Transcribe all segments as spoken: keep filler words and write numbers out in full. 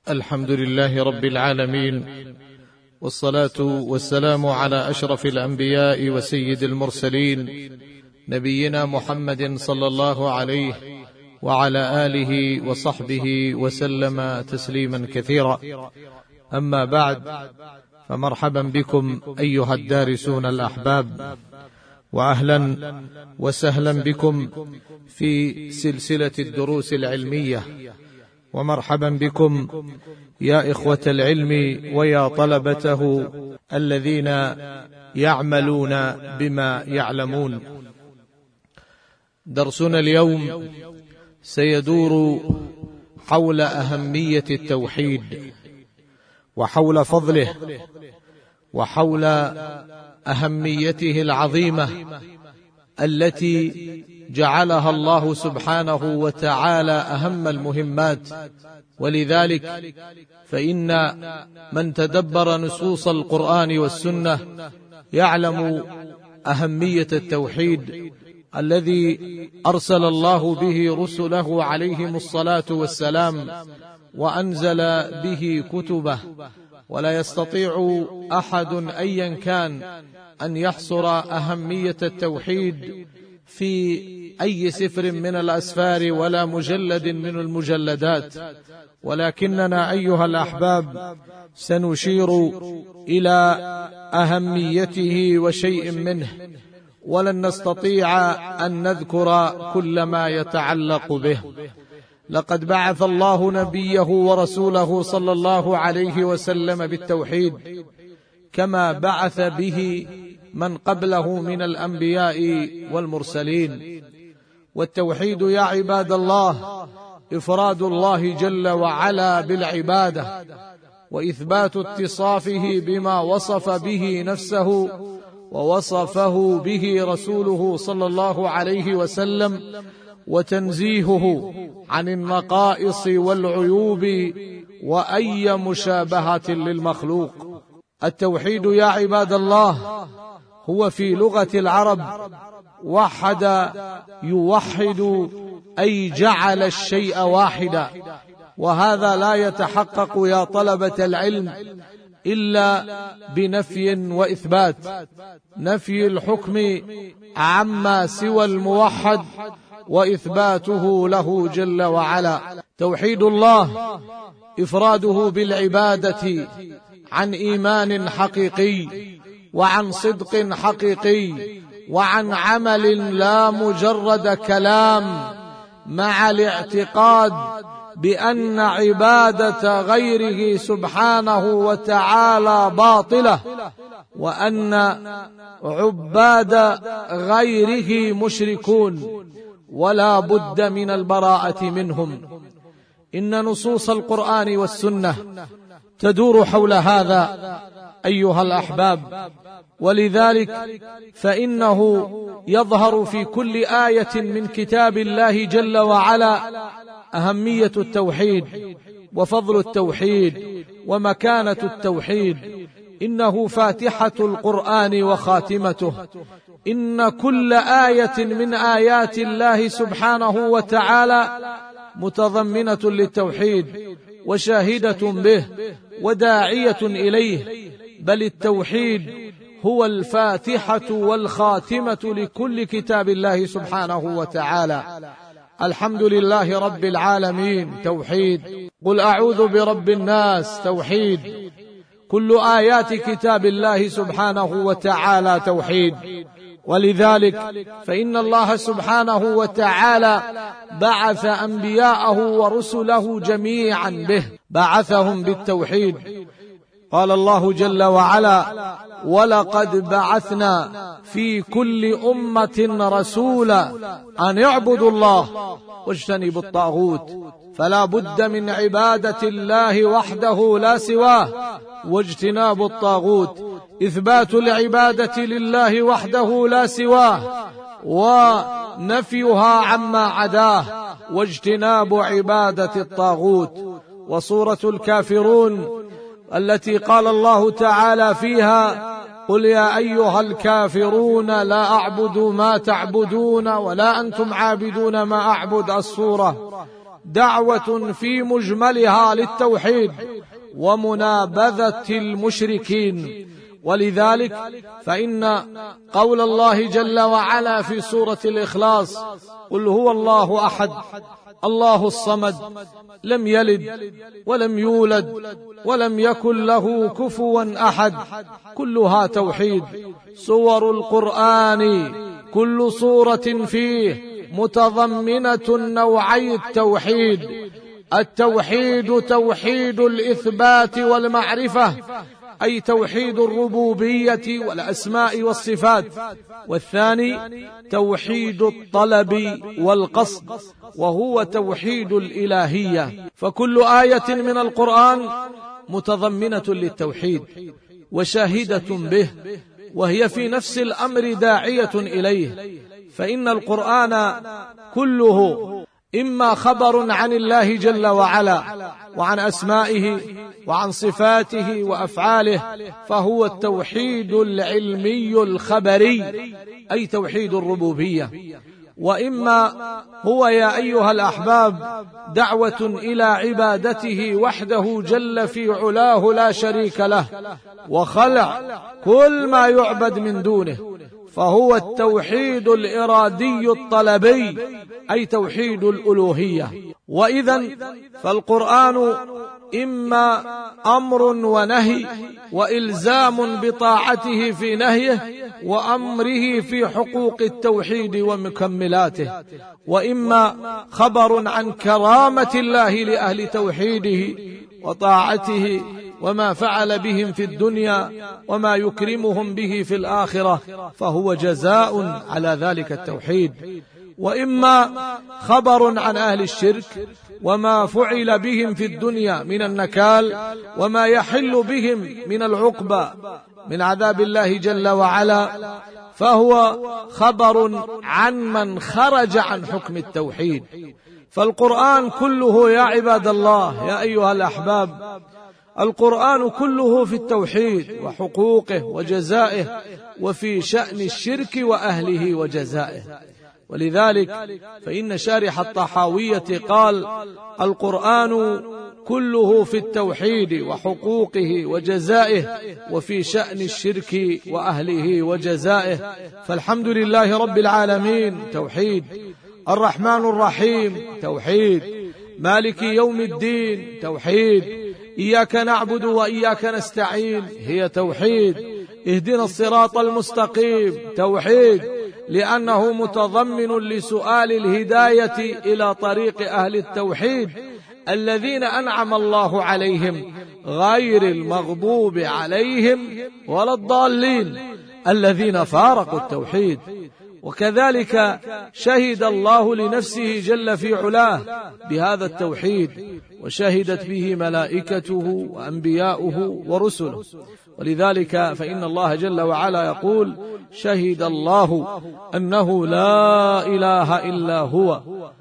الحمد لله رب العالمين، والصلاة والسلام على أشرف الأنبياء وسيد المرسلين نبينا محمد صلى الله عليه وعلى آله وصحبه وسلم تسليما كثيرا. أما بعد، فمرحبا بكم أيها الدارسون الأحباب، وأهلا وسهلا بكم في سلسلة الدروس العلمية، ومرحبا بكم يا إخوة العلم ويا طلبته الذين يعملون بما يعلمون. درسنا اليوم سيدور حول أهمية التوحيد، وحول فضله، وحول أهميته العظيمة التي جعلها الله سبحانه وتعالى أهم المهمات. ولذلك فإن من تدبر نصوص القرآن والسنة يعلم أهمية التوحيد الذي أرسل الله به رسله عليهم الصلاة والسلام، وأنزل به كتبه، ولا يستطيع أحد أيا كان أن يحصر أهمية التوحيد في أي سفر من الأسفار ولا مجلد من المجلدات، ولكننا أيها الأحباب سنشير إلى أهميته وشيء منه، ولن نستطيع أن نذكر كل ما يتعلق به. لقد بعث الله نبيه ورسوله صلى الله عليه وسلم بالتوحيد كما بعث به من قبله من الأنبياء والمرسلين. والتوحيد يا عباد الله إفراد الله جل وعلا بالعبادة، وإثبات اتصافه بما وصف به نفسه ووصفه به رسوله صلى الله عليه وسلم، وتنزيهه عن النقائص والعيوب وأي مشابهة للمخلوق. التوحيد يا عباد الله هو في لغة العرب وحد يوحد، أي جعل الشيء واحدا، وهذا لا يتحقق يا طلبة العلم إلا بنفي وإثبات. نفي الحكم عما سوى الموحد، وإثباته له جل وعلا. توحيد الله إفراده بالعبادة عن إيمان حقيقي، وعن صدق حقيقي، وعن عمل لا مجرد كلام، مع الاعتقاد بأن عبادة غيره سبحانه وتعالى باطلة، وأن عباد غيره مشركون، ولا بد من البراءة منهم. إن نصوص القرآن والسنة تدور حول هذا أيها الأحباب، ولذلك فإنه يظهر في كل آية من كتاب الله جل وعلا أهمية التوحيد، وفضل التوحيد، ومكانة التوحيد. إنه فاتحة القرآن وخاتمته. إن كل آية من آيات الله سبحانه وتعالى متضمنة للتوحيد، وشاهدة به، وداعية إليه. بل التوحيد هو الفاتحة والخاتمة لكل كتاب الله سبحانه وتعالى. الحمد لله رب العالمين، توحيد. قل أعوذ برب الناس، توحيد. كل آيات كتاب الله سبحانه وتعالى توحيد. ولذلك فإن الله سبحانه وتعالى بعث أنبياءه ورسله جميعا به، بعثهم بالتوحيد. قال الله جل وعلا: ولقد بعثنا في كل أمة رسولا أن يعبدوا الله واجتنبوا الطاغوت. فلا بد من عبادة الله وحده لا سواه، واجتناب الطاغوت، إثبات العبادة لله وحده لا سواه، ونفيها عما عداه، واجتناب عبادة الطاغوت. وسورة الكافرون التي قال الله تعالى فيها: قل يا أيها الكافرون لا أعبد ما تعبدون ولا أنتم عابدون ما أعبد. السورة دعوة في مجملها للتوحيد ومنابذة المشركين. ولذلك فإن قول الله جل وعلا في سورة الإخلاص: قل هو الله أحد الله الصمد لم يلد ولم يولد ولم يكن له كفوا أحد، كلها توحيد. سور القرآن كل سورة فيه متضمنة نوعي التوحيد: التوحيد توحيد الإثبات والمعرفة، أي توحيد الربوبية والأسماء والصفات، والثاني توحيد الطلب والقصد وهو توحيد الإلهية. فكل آية من القرآن متضمنة للتوحيد وشاهدة به، وهي في نفس الأمر داعية إليه، فإن القرآن كله إما خبر عن الله جل وعلا وعن أسمائه وعن صفاته وأفعاله، فهو التوحيد العلمي الخبري أي توحيد الربوبية، وإما هو يا أيها الأحباب دعوة إلى عبادته وحده جل في علاه لا شريك له، وخلع كل ما يعبد من دونه، فهو التوحيد الإرادي الطلبي أي توحيد الألوهية. وإذن فالقرآن إما أمر ونهي وإلزام بطاعته في نهيه وأمره في حقوق التوحيد ومكملاته، وإما خبر عن كرامة الله لأهل توحيده وطاعته وما فعل بهم في الدنيا وما يكرمهم به في الآخرة، فهو جزاء على ذلك التوحيد، وإما خبر عن أهل الشرك وما فعل بهم في الدنيا من النكال وما يحل بهم من العقبى من عذاب الله جل وعلا، فهو خبر عن من خرج عن حكم التوحيد. فالقرآن كله يا عباد الله يا أيها الأحباب، القرآن كله في التوحيد وحقوقه وجزائه، وفي شأن الشرك وأهله وجزائه. ولذلك فإن شارح الطحاوية قال: القرآن كله في التوحيد وحقوقه وجزائه، وفي شأن الشرك وأهله وجزائه. فالحمد لله رب العالمين توحيد، الرحمن الرحيم توحيد، مالك يوم الدين توحيد، إياك نعبد وإياك نستعين هي توحيد، اهدنا الصراط المستقيم توحيد، لأنه متضمن لسؤال الهداية إلى طريق أهل التوحيد الذين أنعم الله عليهم غير المغضوب عليهم ولا الضالين الذين فارقوا التوحيد. وكذلك شهد الله لنفسه جل في علاه بهذا التوحيد، وشهدت به ملائكته وأنبياؤه ورسله. ولذلك فإن الله جل وعلا يقول: شهد الله أنه لا إله إلا هو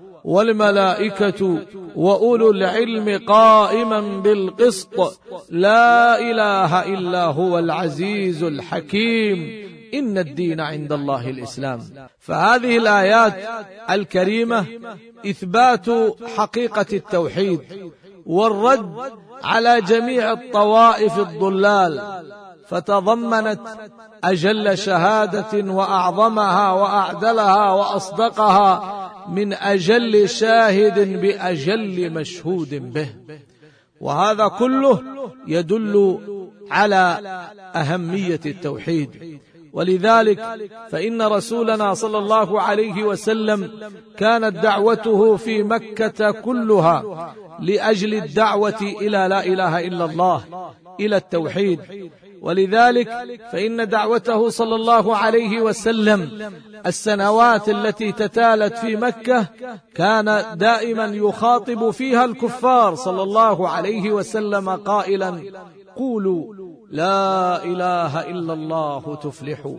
والملائكة وأولو العلم قائما بالقسط لا إله إلا هو العزيز الحكيم إن الدين عند الله الإسلام. فهذه الآيات الكريمة إثبات حقيقة التوحيد والرد على جميع الطوائف الضلال، فتضمنت أجل شهادة وأعظمها وأعدلها وأصدقها من أجل شاهد بأجل مشهود به، وهذا كله يدل على أهمية التوحيد. ولذلك فإن رسولنا صلى الله عليه وسلم كانت دعوته في مكة كلها لأجل الدعوة إلى لا إله إلا الله، إلى التوحيد. ولذلك فإن دعوته صلى الله عليه وسلم السنوات التي تتالت في مكة كان دائما يخاطب فيها الكفار صلى الله عليه وسلم قائلا: قولوا لا إله إلا الله تفلحوا.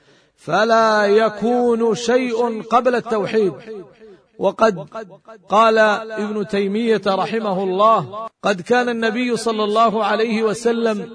فلا يكون شيء قبل التوحيد. وقد قال ابن تيمية رحمه الله: قد كان النبي صلى الله عليه وسلم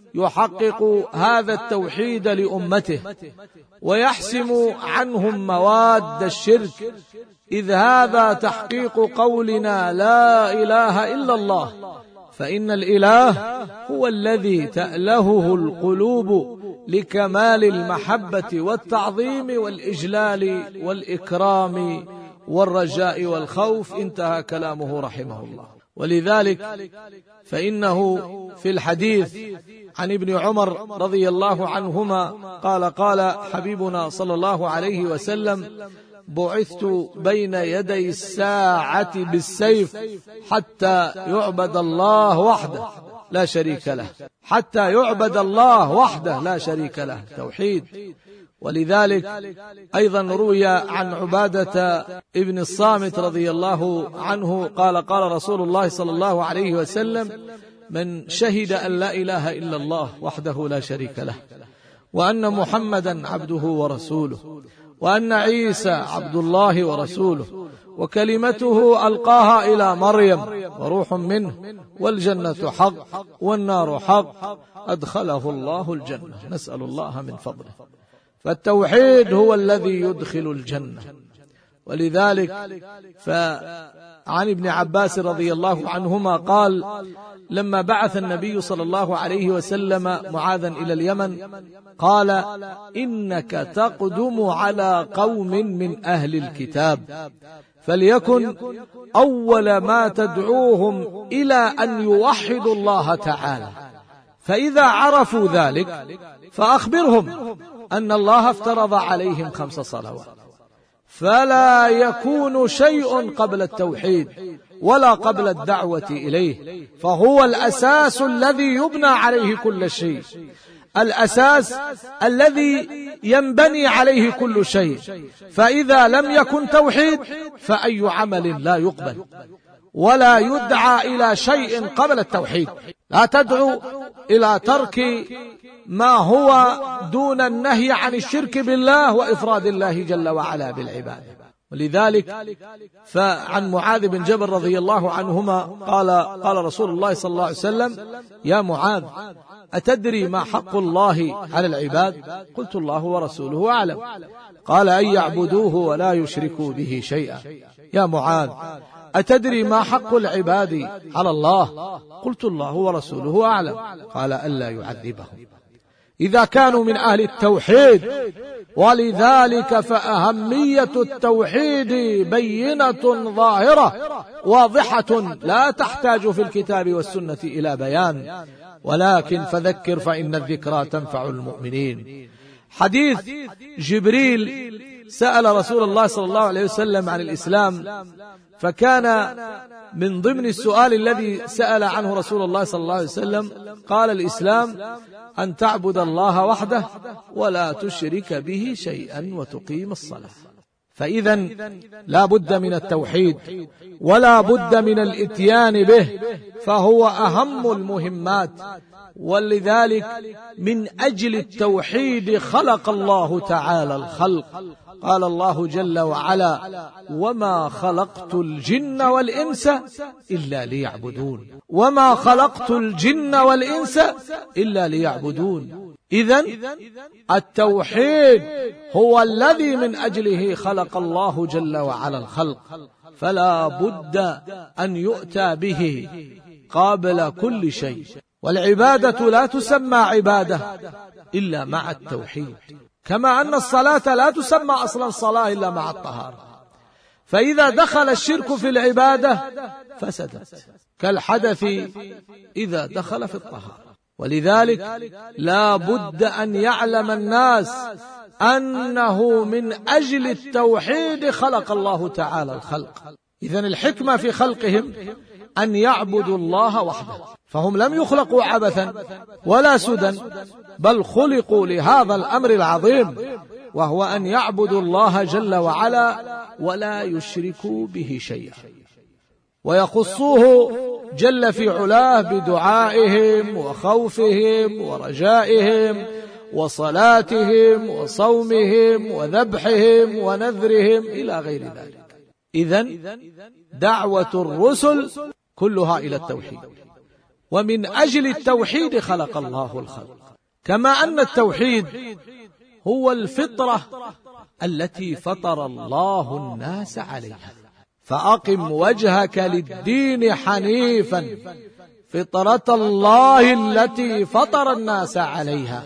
يحقق هذا التوحيد لأمته ويحسم عنهم مواد الشرك إذ هذا تحقيق قولنا لا إله إلا الله، فإن الإله هو الذي تألهه القلوب لكمال المحبة والتعظيم والإجلال والإكرام والرجاء والخوف. انتهى كلامه رحمه الله. ولذلك فإنه في الحديث عن ابن عمر رضي الله عنهما قال قال حبيبنا صلى الله عليه وسلم: بعثت بين يدي الساعة بالسيف حتى يعبد الله وحده لا شريك له، حتى يعبد الله وحده لا شريك له، توحيد. ولذلك أيضا روي عن عبادة ابن الصامت رضي الله عنه قال قال رسول الله صلى الله عليه وسلم: من شهد أن لا إله إلا الله وحده لا شريك له، وأن محمدا عبده ورسوله، وأن عيسى عبد الله ورسوله، وكلمته ألقاها إلى مريم وروح منه، والجنة حق والنار حق، أدخله الله الجنة. نسأل الله من فضله. فالتوحيد هو الذي يدخل الجنة. ولذلك فعن ابن عباس رضي الله عنهما قال: لما بعث النبي صلى الله عليه وسلم معاذا إلى اليمن قال: إنك تقدم على قوم من أهل الكتاب، فليكن أول ما تدعوهم إلى أن يوحدوا الله تعالى، فإذا عرفوا ذلك فأخبرهم أن الله افترض عليهم خمس صلوات، فلا يكون شيء قبل التوحيد ولا قبل الدعوة إليه، فهو الأساس الذي يبنى عليه كل شيء، الأساس الذي ينبني عليه كل شيء. فإذا لم يكن توحيد فأي عمل لا يقبل، ولا يدعى إلى شيء قبل التوحيد. لا تدعو إلى ترك ما هو دون النهي عن الشرك بالله وإفراد الله جل وعلا بالعبادة. ولذلك فعن معاذ بن جبل رضي الله عنهما قال قال رسول الله صلى الله عليه وسلم: يا معاذ، أتدري ما حق الله على العباد؟ قلت: الله ورسوله أعلم. قال: أن يعبدوه ولا يشركوا به شيئا. يا معاذ، أتدري ما حق العباد على الله؟ قلت: الله ورسوله أعلم. قال: ألا يعذبهم إذا كانوا من أهل التوحيد. ولذلك فأهمية التوحيد بينة ظاهرة واضحة لا تحتاج في الكتاب والسنة إلى بيان، ولكن فذكر فإن الذكرى تنفع المؤمنين. حديث جبريل سأل رسول الله صلى الله عليه وسلم عن الإسلام، فكان من ضمن السؤال الذي سأل عنه رسول الله صلى الله عليه وسلم قال: الإسلام أن تعبد الله وحده ولا تشرك به شيئا وتقيم الصلاة. فإذا لا بد من التوحيد ولا بد من الإتيان به، فهو أهم المهمات. ولذلك من أجل التوحيد خلق الله تعالى الخلق. قال الله جل وعلا: وما خلقت الجن والإنس إلا ليعبدون، وما خلقت الجن والإنس إلا ليعبدون. إذن التوحيد هو الذي من أجله خلق الله جل وعلا الخلق، فلا بد أن يؤتى به قابل كل شيء. والعبادة لا تسمى عبادة إلا مع التوحيد، كما أن الصلاة لا تسمى أصلا صلاة إلا مع الطهارة. فإذا دخل الشرك في العبادة فسدت، كالحدث إذا دخل في الطهارة. ولذلك لا بد أن يعلم الناس أنه من أجل التوحيد خلق الله تعالى الخلق. إذن الحكمة في خلقهم أن يعبدوا الله وحده، فهم لم يخلقوا عبثا ولا سدى، بل خلقوا لهذا الأمر العظيم، وهو أن يعبدوا الله جل وعلا ولا يشركوا به شيئا، ويخصوه جل في علاه بدعائهم وخوفهم ورجائهم وصلاتهم وصومهم وذبحهم ونذرهم إلى غير ذلك. إذن دعوة الرسل كلها إلى التوحيد، ومن أجل التوحيد خلق الله الخلق. كما أن التوحيد هو الفطرة التي فطر الله الناس عليها. فأقم وجهك للدين حنيفا فطرة الله التي فطر الناس عليها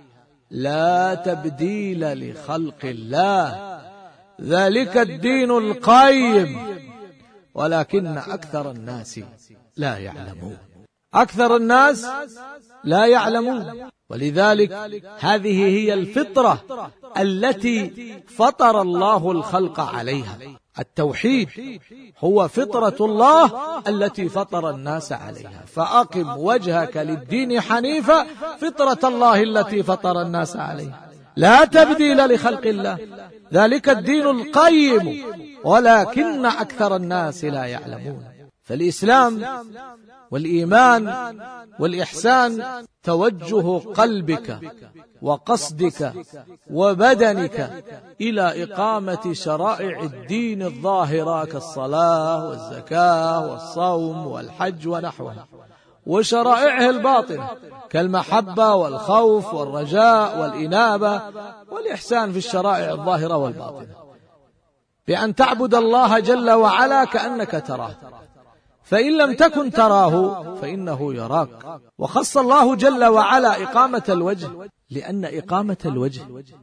لا تبديل لخلق الله ذلك الدين القيم ولكن أكثر الناس لا يعلمون. أكثر الناس لا يعلمون، ولذلك هذه هي الفطرة التي فطر الله الخلق عليها. التوحيد هو فطرة الله التي فطر الناس عليها. فأقم وجهك للدين حنيفا فطرة الله التي فطر الناس عليها لا تبديل لخلق الله ذلك الدين القيم ولكن أكثر الناس لا يعلمون. فالإسلام والإيمان والإحسان توجه قلبك وقصدك وبدنك إلى إقامة شرائع الدين الظاهرة كالصلاة والزكاة والصوم والحج ونحوها، وشرائعه الباطنة كالمحبة والخوف والرجاء والإنابة والإحسان في الشرائع الظاهرة والباطنة، بأن تعبد الله جل وعلا كأنك تراه، فإن لم تكن تراه فإنه يراك. وخص الله جل وعلا إقامة الوجه لأن إقامة الوجه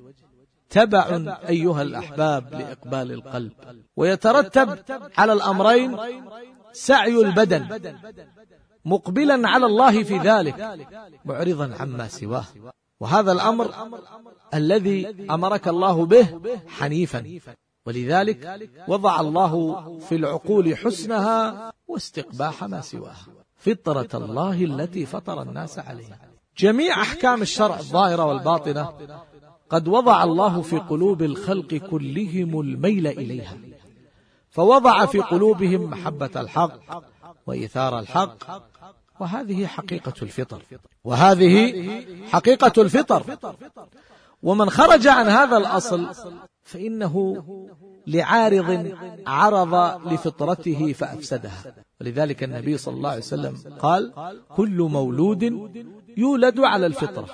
تبع أيها الأحباب لإقبال القلب، ويترتب على الأمرين سعي البدن مقبلا على الله في ذلك معرضا عما سواه، وهذا الأمر الذي أمرك الله به حنيفا، ولذلك وضع الله في العقول حسنها واستقباح ما سواها فطرة الله التي فطر الناس عليها. جميع أحكام الشرع الظاهرة والباطنة قد وضع الله في قلوب الخلق كلهم الميل إليها، فوضع في قلوبهم محبة الحق وإيثار الحق، وهذه حقيقة الفطر وهذه حقيقة الفطر. ومن خرج عن هذا الأصل فإنه لعارض عرض لفطرته فأفسدها. ولذلك النبي صلى الله عليه وسلم قال: كل مولود يولد على الفطرة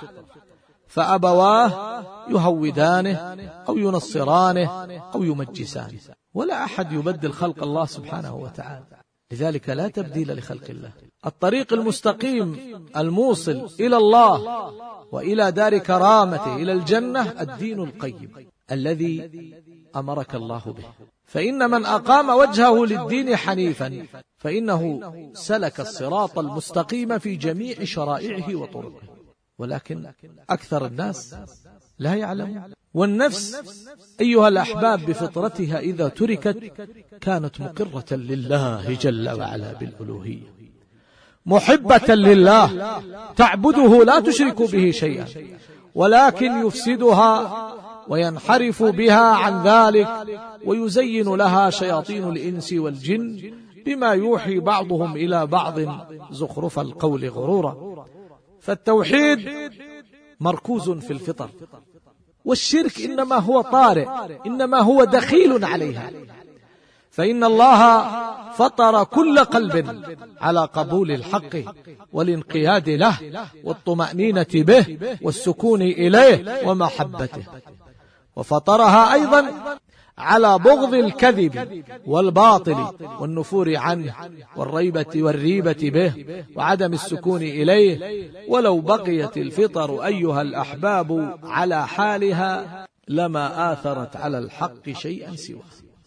فأبواه يهودانه أو ينصرانه أو يمجسانه، ولا أحد يبدل خلق الله سبحانه وتعالى، لذلك لا تبديل لخلق الله. الطريق المستقيم الموصل إلى الله وإلى دار كرامته إلى الجنة الدين القيم الذي أمرك الله به. فإن من أقام وجهه للدين حنيفا فإنه سلك الصراط المستقيم في جميع شرائعه وطرقه، ولكن أكثر الناس لا يعلم. والنفس أيها الأحباب بفطرتها إذا تركت كانت مقرة لله جل وعلا بالألوهية، محبة لله تعبده لا تشرك به شيئا، ولكن يفسدها وينحرف بها عن ذلك ويزين لها شياطين الإنس والجن بما يوحي بعضهم إلى بعض زخرف القول غرورا. فالتوحيد مركوز في الفطر، والشرك إنما هو طارئ، إنما هو دخيل عليها. فإن الله فطر كل قلب على قبول الحق والانقياد له والطمأنينة به والسكون إليه ومحبته، وفطرها أيضا على بغض الكذب والباطل والنفور عنه والريبة والريبة به وعدم السكون إليه. ولو بقيت الفطر أيها الأحباب على حالها لما آثرت على الحق شيئا سواه،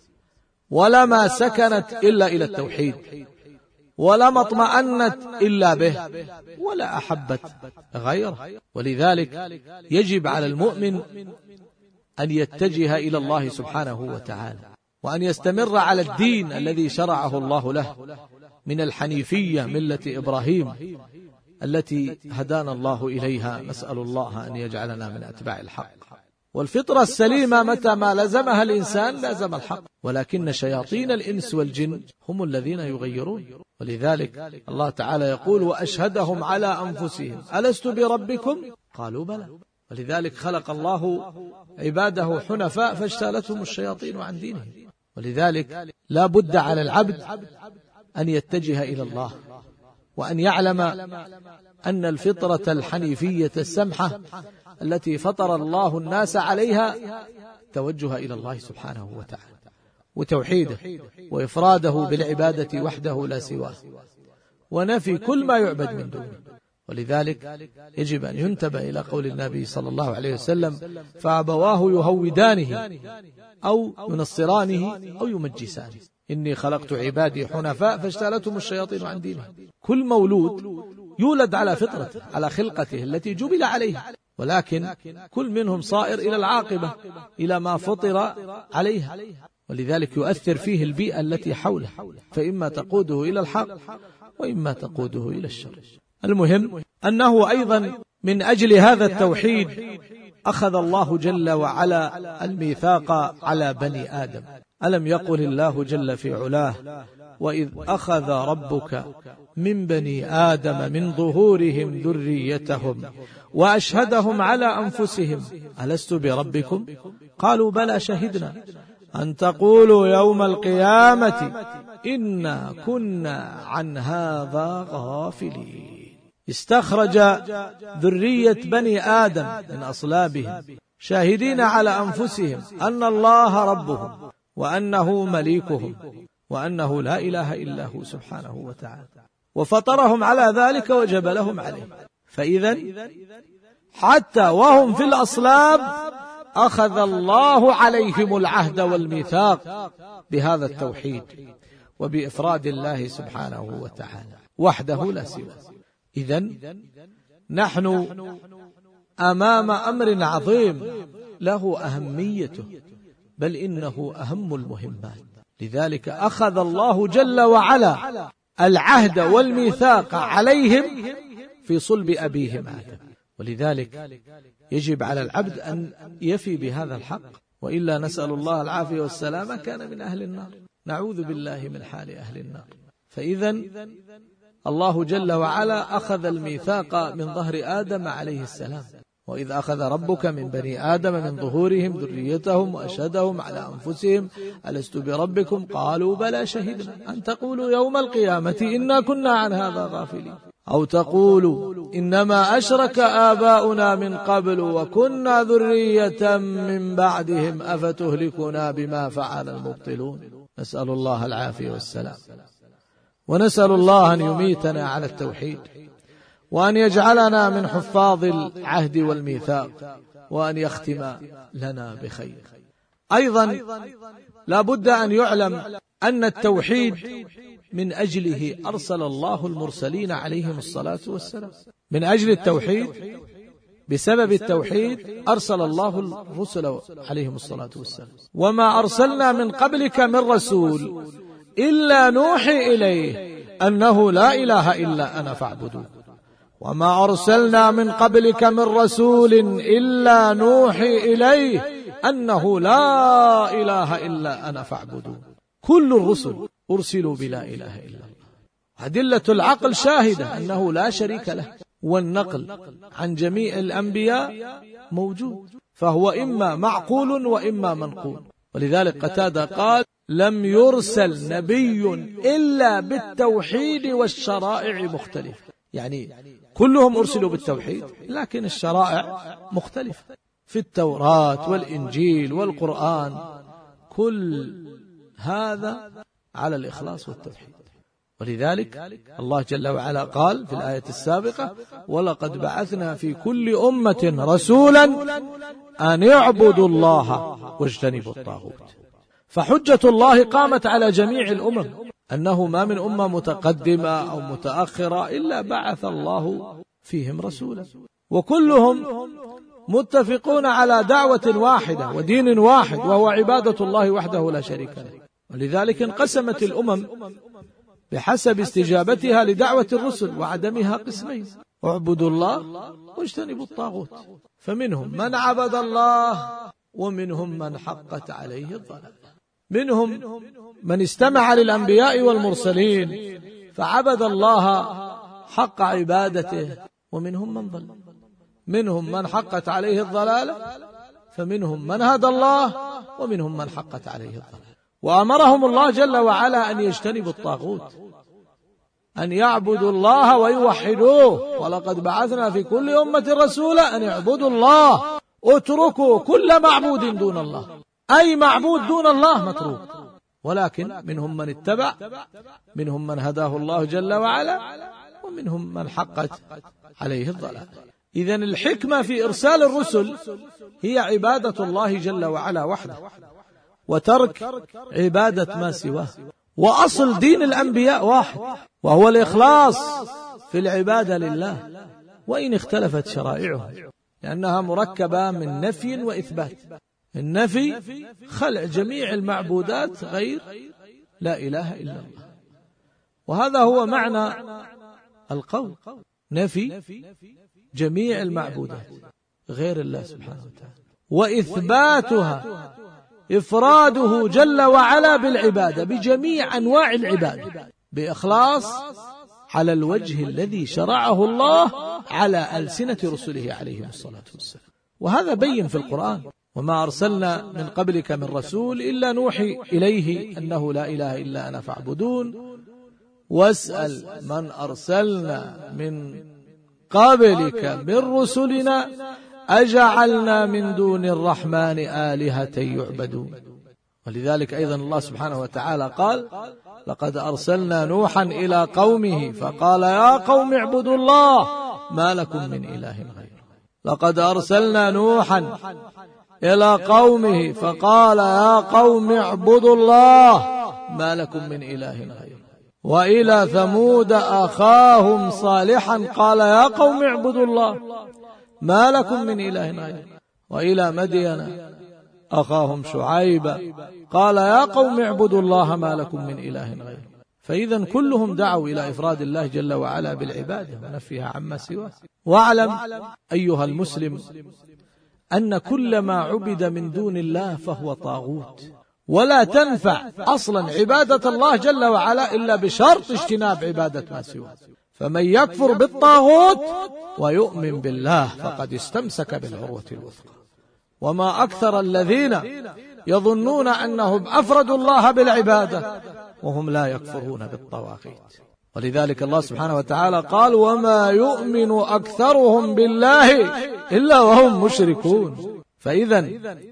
ولما سكنت إلا إلى التوحيد، ولما اطمأنت إلا به، ولا أحبت غيره. ولذلك يجب على المؤمن أن يتجه إلى الله سبحانه وتعالى، وأن يستمر على الدين الذي شرعه الله له من الحنيفية ملة إبراهيم التي هدانا الله إليها. نسأل الله أن يجعلنا من أتباع الحق. والفطرة السليمة متى ما لزمها الإنسان لازم الحق، ولكن شياطين الإنس والجن هم الذين يغيرون. ولذلك الله تعالى يقول: وأشهدهم على أنفسهم ألست بربكم قالوا بلى. ولذلك خلق الله عباده حنفاء فاجتالتهم الشياطين عن دينهم. ولذلك لا بد على العبد أن يتجه إلى الله وأن يعلم أن الفطرة الحنيفية السمحة التي فطر الله الناس عليها توجه إلى الله سبحانه وتعالى وتوحيده وإفراده بالعبادة وحده لا سواه، ونفي كل ما يعبد من دونه. ولذلك يجب أن ينتبه إلى قول النبي صلى الله عليه وسلم: فأبواه يهودانه أو ينصرانه أو يمجسانه، إني خلقت عبادي حنفاء فاجتالتهم الشياطين عن دينه. كل مولود يولد على فطرته، على خلقته التي جبل عليها، ولكن كل منهم صائر إلى العاقبة، إلى ما فطر عليها، ولذلك يؤثر فيه البيئة التي حوله، فإما تقوده إلى الحق وإما تقوده إلى الشر. المهم أنه أيضا من أجل هذا التوحيد أخذ الله جل وعلا الميثاق على بني آدم. ألم يقل الله جل في علاه: وإذ أخذ ربك من بني آدم من ظهورهم ذريتهم وأشهدهم على أنفسهم ألست بربكم قالوا بلى شهدنا أن تقولوا يوم القيامة إنا كنا عن هذا غافلين. استخرج ذرية بني آدم من أصلابهم شاهدين على أنفسهم أن الله ربهم وأنه مليكهم وأنه لا إله إلا هو سبحانه وتعالى، وفطرهم على ذلك وجبلهم عليه. فإذا حتى وهم في الأصلاب أخذ الله عليهم العهد والميثاق بهذا التوحيد وبإفراد الله سبحانه وتعالى وحده لا سواه. إذن نحن أمام أمر عظيم له أهميته، بل إنه أهم المهمات. لذلك أخذ الله جل وعلا العهد والميثاق عليهم في صلب أبيهم آدم، ولذلك يجب على العبد أن يفي بهذا الحق، وإلا نسأل الله العافية والسلامة كان من أهل النار، نعوذ بالله من حال أهل النار. فإذا الله جل وعلا أخذ الميثاق من ظهر آدم عليه السلام: وإذ أخذ ربك من بني آدم من ظهورهم ذريتهم وأشهدهم على أنفسهم ألست بربكم قالوا بلى شهدنا أن تقولوا يوم القيامة إنا كنا عن هذا غافلين أو تقولوا إنما أشرك آباؤنا من قبل وكنا ذرية من بعدهم أفتهلكنا بما فعل المبطلون. نسأل الله العافية والسلام، ونسأل الله أن يميتنا على التوحيد، وأن يجعلنا من حفاظ العهد والميثاق، وأن يختم لنا بخير. أيضا لا بد أن يعلم أن التوحيد من أجله أرسل الله المرسلين عليهم الصلاة والسلام. من أجل التوحيد، بسبب التوحيد أرسل الله الرسل عليهم الصلاة والسلام. وما أرسلنا من قبلك من رسول إلا نوحي إليه أنه لا إله إلا أنا فاعبدون. وما أرسلنا من قبلك من رسول إلا نوحي إليه أنه لا إله إلا أنا فاعبدون. كل الرسل أرسلوا بلا إله إلا الله. أدلة العقل شاهدة أنه لا شريك له، والنقل عن جميع الأنبياء موجود، فهو إما معقول وإما منقول. ولذلك قتادة قال: لم يرسل نبي إلا بالتوحيد والشرائع مختلفة. يعني كلهم أرسلوا بالتوحيد، لكن الشرائع مختلفة في التوراة والإنجيل والقرآن، كل هذا على الإخلاص والتوحيد. ولذلك الله جل وعلا قال في الآية السابقة: ولقد بعثنا في كل أمة رسولا أن يعبدوا الله واجتنبوا الطاغوت. فحجة الله قامت على جميع الأمم، أنه ما من أمة متقدمة أو متأخرة إلا بعث الله فيهم رسولا، وكلهم متفقون على دعوة واحدة ودين واحد، وهو عبادة الله وحده لا شريك له. ولذلك انقسمت الأمم بحسب استجابتها لدعوة الرسل وعدمها قسمين: اعبدوا الله واجتنبوا الطاغوت. فمنهم من عبد الله ومنهم من حقت عليه الضلالة. منهم من استمع للأنبياء والمرسلين فعبد الله حق عبادته، ومنهم من ضل. منهم من حقت عليه الضلالة، فمنهم من هدى الله ومنهم من حقت عليه الضلالة. وأمرهم الله جل وعلا أن يجتنبوا الطاغوت، أن يعبدوا الله ويوحدوه، ولقد بعثنا في كل أمة رسولا أن يعبدوا الله، اتركوا كل معبود دون الله، أي معبود دون الله متروك. ولكن منهم من اتبع، منهم من هداه الله جل وعلا، ومنهم من حقت عليه الضلال. إذن الحكمة في إرسال الرسل هي عبادة الله جل وعلا وحده، وترك عبادة ما سواه. وأصل دين الأنبياء واحد، وهو الإخلاص في العبادة لله، وإن اختلفت شرائعه، لأنها مركبة من نفي وإثبات. النفي خلع جميع المعبودات غير لا إله إلا الله، وهذا هو معنى القول، نفي جميع المعبودات غير الله سبحانه وتعالى، وإثباتها إفراده جل وعلا بالعبادة بجميع أنواع العبادة بإخلاص على الوجه الذي شرعه الله على ألسنة رسله عليهم الصلاة والسلام. وهذا بين في القرآن: وما أرسلنا من قبلك من رسول إلا نوحي إليه أنه لا إله إلا أنا فاعبدون، واسأل من أرسلنا من قبلك من رسلنا أجعلنا من دون الرحمن آلهة يعبدون. ولذلك أيضا الله سبحانه وتعالى قال: لقد أرسلنا نوحا إلى قومه فقال يا قوم اعبدوا الله ما لكم من إله غيره. لقد أرسلنا نوحا إلى قومه فقال يا قوم اعبدوا الله ما لكم من إله غيره. وإلى ثمود أخاهم صالحا قال يا قوم اعبدوا الله ما لكم من إله غيره. وإلى مدين أخاهم شعيبا قال يا قوم اعبدوا الله ما لكم من إله غيره. فإذا كلهم دعوا إلى إفراد الله جل وعلا بالعبادة ونفيها عما سواه. واعلم أيها المسلم أن كل ما عبد من دون الله فهو طاغوت، ولا تنفع أصلا عبادة الله جل وعلا إلا بشرط اجتناب عبادة ما سواه. فمن يكفر بالطاغوت ويؤمن بالله فقد استمسك بالعروة الوثقى. وما أكثر الذين يظنون أنهم أفردوا الله بالعبادة وهم لا يكفرون بالطواغيت. ولذلك الله سبحانه وتعالى قال: وما يؤمن أكثرهم بالله إلا وهم مشركون. فإذا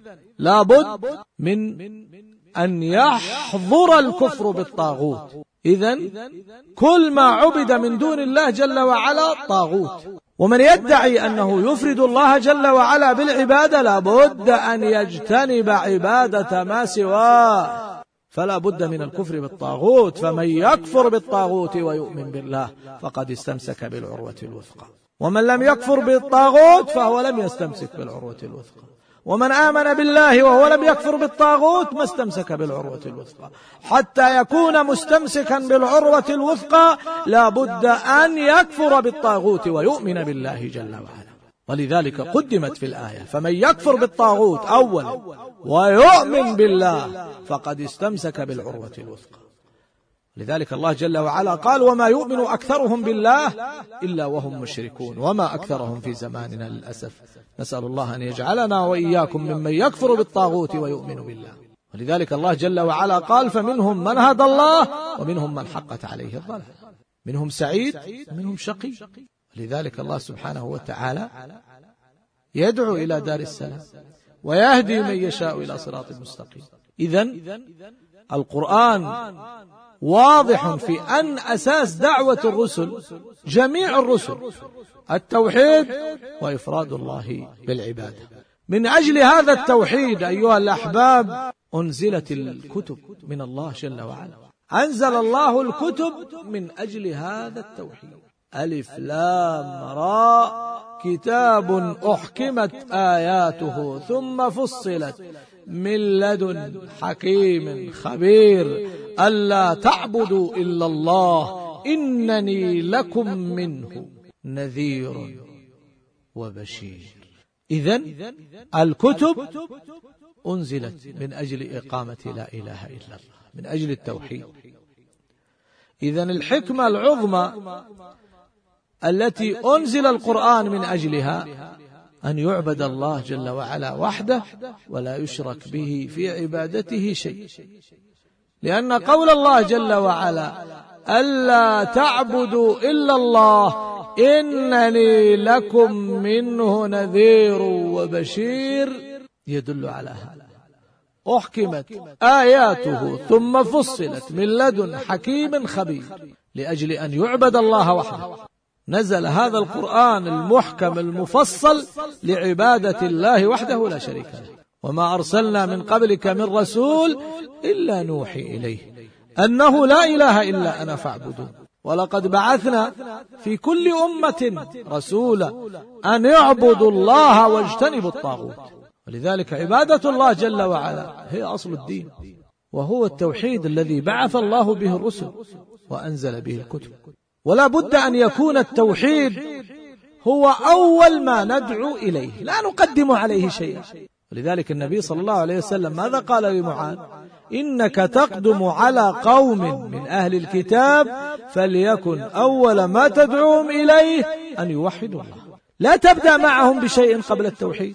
لابد من أن يحضر الكفر بالطاغوت. إذن كل ما عبد من دون الله جل وعلا طاغوت. ومن يدعي أنه يفرد الله جل وعلا بالعبادة لابد أن يجتنب عبادة ما سواه، فلا بد من الكفر بالطاغوت. فمن يكفر بالطاغوت ويؤمن بالله فقد استمسك بالعروة الوثقى، ومن لم يكفر بالطاغوت فهو لم يستمسك بالعروة الوثقى. ومن آمن بالله وهو لم يكفر بالطاغوت ما استمسك بالعروة الوثقى. حتى يكون مستمسكا بالعروة الوثقى لا بد أن يكفر بالطاغوت ويؤمن بالله جل وعلا. ولذلك قدمت في الآية: فمن يكفر بالطاغوت أولا ويؤمن بالله فقد استمسك بالعروة الوثقى. لذلك الله جل وعلا قال: وما يؤمن أكثرهم بالله إلا وهم مشركون. وما أكثرهم في زماننا للأسف. نسأل الله أن يجعلنا وإياكم ممن يكفر بالطاغوت ويؤمن بالله. ولذلك الله جل وعلا قال: فمنهم من هدى الله ومنهم من حقت عليه الضلال، منهم سعيد ومنهم شقي. لذلك الله سبحانه وتعالى يدعو إلى دار السلام ويهدي من يشاء إلى صراط مستقيم. إذن القرآن واضح في أن أساس دعوة الرسل جميع الرسل التوحيد وإفراد الله بالعبادة. من أجل هذا التوحيد أيها الأحباب أنزلت الكتب من الله جل وعلا. أنزل الله الكتب من أجل هذا التوحيد. ألف لام راء كتاب أحكمت آياته ثم فصلت من لدن حكيم خبير ألا تعبدوا إلا الله إنني لكم منه نذير وبشير. إذن الكتب أنزلت من أجل إقامة لا إله إلا الله، من أجل التوحيد. إذن الحكمة العظمى التي أنزل القرآن من أجلها أن يعبد الله جل وعلا وحده ولا يشرك به في عبادته شيء. لأن قول الله جل وعلا ألا تعبدوا إلا الله إنني لكم منه نذير وبشير يدل على هذا. أحكمت آياته ثم فصلت من لدن حكيم خبير لأجل أن يعبد الله وحده. نزل هذا القرآن المحكم المفصل لعبادة الله وحده لا شريك له. وما أرسلنا من قبلك من رسول إلا نوحي إليه أنه لا إله إلا أنا فاعبدون. ولقد بعثنا في كل أمة رسولا أن يعبدوا الله واجتنبوا الطاغوت. ولذلك عبادة الله جل وعلا هي أصل الدين، وهو التوحيد الذي بعث الله به الرسل وأنزل به الكتب. ولا بد أن يكون التوحيد هو أول ما ندعو إليه، لا نقدم عليه شيئا. ولذلك النبي صلى الله عليه وسلم ماذا قال لمعاذ؟ إنك تقدم على قوم من أهل الكتاب فليكن أول ما تدعوهم إليه أن يوحدوا الله. لا تبدأ معهم بشيء قبل التوحيد.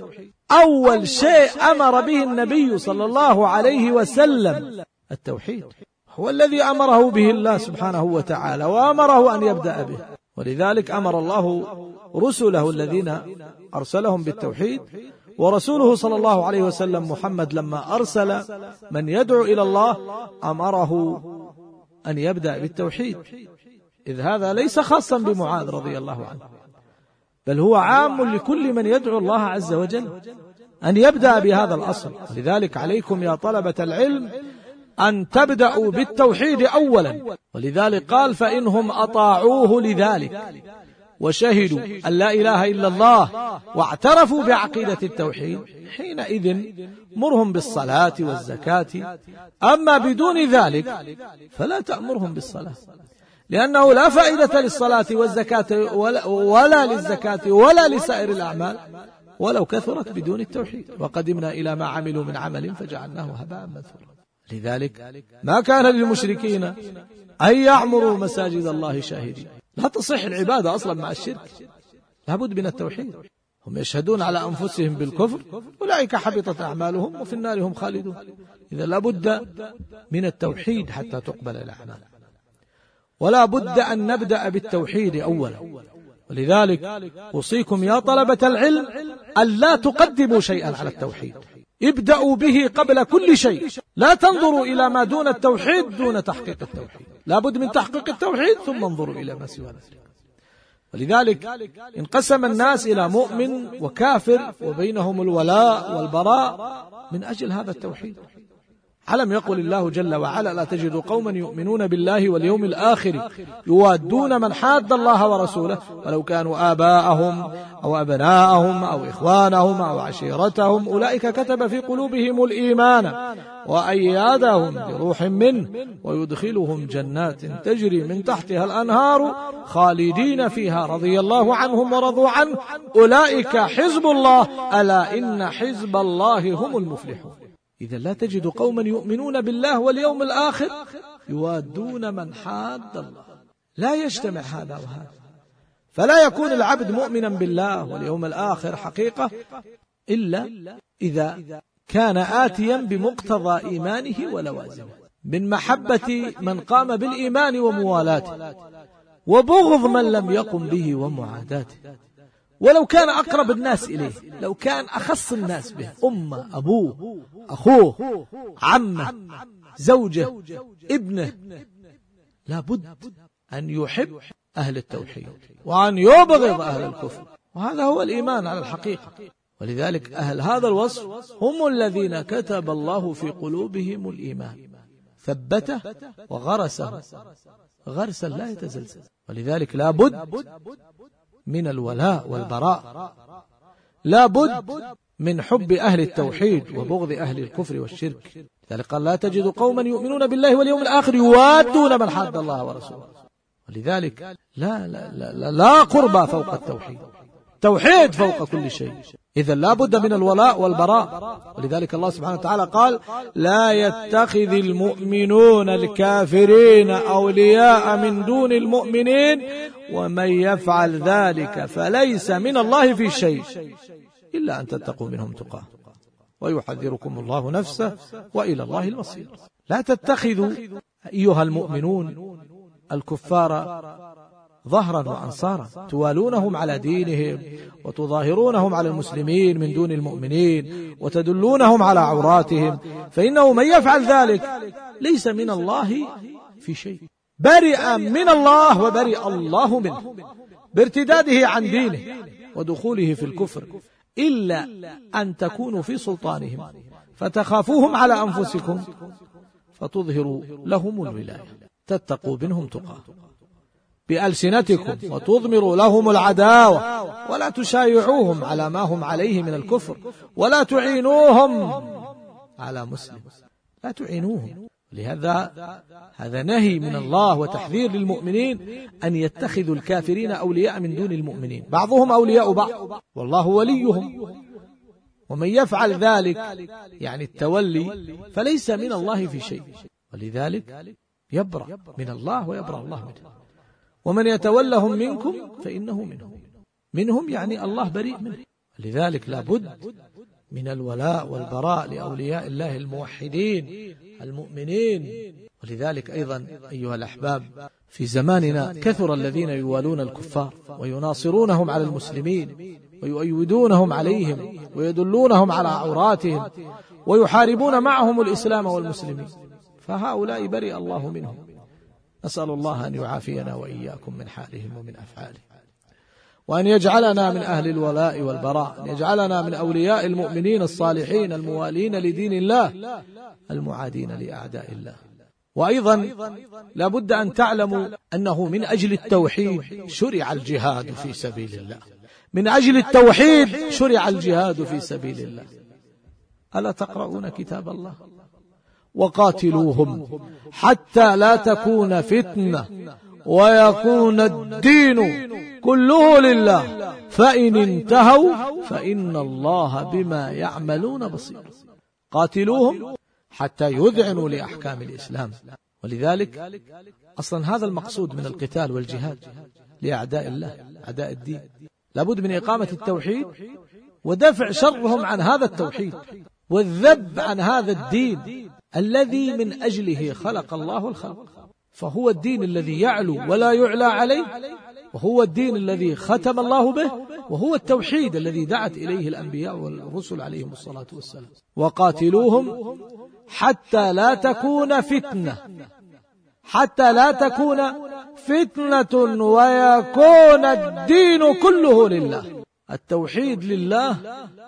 أول شيء أمر به النبي صلى الله عليه وسلم التوحيد، هو الذي أمره به الله سبحانه وتعالى وأمره أن يبدأ به. ولذلك أمر الله رسله الذين أرسلهم بالتوحيد، ورسوله صلى الله عليه وسلم محمد لما أرسل من يدعو إلى الله أمره أن يبدأ بالتوحيد، إذ هذا ليس خاصا بمعاذ رضي الله عنه، بل هو عام لكل من يدعو الله عز وجل أن يبدأ بهذا الأصل. لذلك عليكم يا طلبة العلم أن تبدأوا بالتوحيد أولا. ولذلك قال فإنهم أطاعوه لذلك وشهدوا أن لا إله إلا الله واعترفوا بعقيدة التوحيد حينئذ مرهم بالصلاة والزكاة. أما بدون ذلك فلا تأمرهم بالصلاة، لأنه لا فائدة للصلاة والزكاة ولا, ولا للزكاة ولا لسائر الأعمال ولو كثرت بدون التوحيد. وقدمنا إلى ما عملوا من عمل فجعلناه هباء منثورا. لذلك ما كان للمشركين أن يعمروا مساجد الله شاهدين. لا تصح العبادة أصلا مع الشرك، لابد من التوحيد. هم يشهدون على أنفسهم بالكفر أولئك حبطت أعمالهم وفي النار هم خالدون. إذا لابد من التوحيد حتى تقبل الأعمال، ولا بد أن نبدأ بالتوحيد أولا. ولذلك أوصيكم يا طلبة العلم أن لا تقدموا شيئا على التوحيد، ابدأوا به قبل كل شيء. لا تنظروا إلى ما دون التوحيد دون تحقيق التوحيد، لا بد من تحقيق التوحيد ثم انظروا إلى ما سوى ذلك. ولذلك انقسم الناس إلى مؤمن وكافر وبينهم الولاء والبراء من أجل هذا التوحيد. علم يقول الله جل وعلا لا تجد قوما يؤمنون بالله واليوم الآخر يوادون من حاد الله ورسوله ولو كانوا آباءهم أو أبناءهم أو إخوانهم أو عشيرتهم أولئك كتب في قلوبهم الإيمان وأيادهم بروح منه ويدخلهم جنات تجري من تحتها الأنهار خالدين فيها رضي الله عنهم ورضوا عنه أولئك حزب الله ألا إن حزب الله هم المفلحون. إذا لا تجد قوما يؤمنون بالله واليوم الآخر يوادون من حاد الله، لا يجتمع هذا وهذا. فلا يكون العبد مؤمنا بالله واليوم الآخر حقيقة إلا إذا كان آتيا بمقتضى إيمانه ولوازمه من محبة من قام بالإيمان وموالاته وبغض من لم يقم به ومعاداته، ولو كان أقرب الناس إليه، لو كان أخص الناس به، أمه أبوه أخوه عمه زوجه ابنه، لابد أن يحب أهل التوحيد وأن يبغض أهل الكفر، وهذا هو الإيمان على الحقيقة. ولذلك أهل هذا الوصف هم الذين كتب الله في قلوبهم الإيمان ثبته وغرسه غرسا لا يتزلزل. ولذلك لابد من الولاء والبراء، لابد من حب أهل التوحيد وبغض أهل الكفر والشرك. لذلك قال لا تجد قوما يؤمنون بالله واليوم الآخر يوادون من حاد الله ورسوله. ولذلك لا, لا, لا, لا, لا قربى فوق التوحيد، توحيد فوق كل شيء. إذا لا بد من الولاء والبراء. ولذلك الله سبحانه وتعالى قال لا يتخذ المؤمنون الكافرين أولياء من دون المؤمنين ومن يفعل ذلك فليس من الله في شيء إلا أن تتقوا منهم تقاه ويحذركم الله نفسه وإلى الله المصير. لا تتخذوا أيها المؤمنون الكفار ظهرا وأنصارا، توالونهم على دينهم وتظاهرونهم على المسلمين من دون المؤمنين وتدلونهم على عوراتهم، فإنه من يفعل ذلك ليس من الله في شيء، برئ من الله وبرئ الله منه بارتداده عن دينه ودخوله في الكفر، إلا أن تكونوا في سلطانهم فتخافوهم على أنفسكم فتظهروا لهم الولاية، تتقوا منهم تقى بألسنتكم وتضمروا لهم العداوة، ولا تشايعوهم على ما هم عليه من الكفر، ولا تعينوهم على مسلم، لا تعينوهم. لهذا هذا نهي من الله وتحذير للمؤمنين أن يتخذوا الكافرين أولياء من دون المؤمنين، بعضهم أولياء بعض والله وليهم، ومن يفعل ذلك يعني التولي فليس من الله في شيء، ولذلك يبرأ من الله ويبرأ الله منه. ومن يتولهم منكم فإنه منهم، منهم يعني الله بريء منه. لذلك لا بد من الولاء والبراء لأولياء الله الموحدين المؤمنين. ولذلك أيضا أيها الأحباب في زماننا كثر الذين يوالون الكفار ويناصرونهم على المسلمين ويؤيدونهم عليهم ويدلونهم على عوراتهم ويحاربون معهم الإسلام والمسلمين، فهؤلاء برئ الله منهم. نسأل الله أن يعافينا وإياكم من حالهم ومن أفعالهم، وأن يجعلنا من أهل الولاء والبراء، أن يجعلنا من أولياء المؤمنين الصالحين الموالين لدين الله المعادين لأعداء الله. وأيضا لا بد أن تعلموا أنه من أجل التوحيد شرع الجهاد في سبيل الله، من أجل التوحيد شرع الجهاد في سبيل الله. ألا تقرؤون كتاب الله؟ وقاتلوهم حتى لا تكون فتنة ويكون الدين كله لله، فإن انتهوا فإن الله بما يعملون بصير. قاتلوهم حتى يذعنوا لأحكام الإسلام. ولذلك أصلا هذا المقصود من القتال والجهاد لأعداء الله أعداء الدين، لابد من إقامة التوحيد ودفع شرهم عن هذا التوحيد والذب عن هذا الدين الذي من أجله خلق الله الخلق، فهو الدين الذي يعلو ولا يعلى عليه، وهو الدين الذي ختم الله به، وهو التوحيد الذي دعت إليه الأنبياء والرسل عليهم الصلاة والسلام. وقاتلوهم حتى لا تكون فتنة، حتى لا تكون فتنة ويكون الدين كله لله. التوحيد لله